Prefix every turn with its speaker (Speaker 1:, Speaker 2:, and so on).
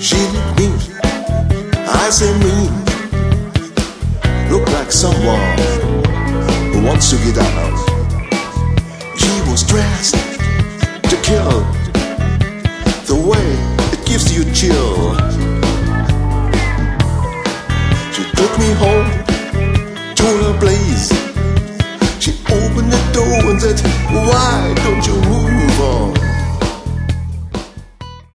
Speaker 1: She looked mean, I say mean. Look like someone who wants to get out. She was dressed to kill, the way it gives you chill. She took me home to her place. She opened the door and said, why don't you move on?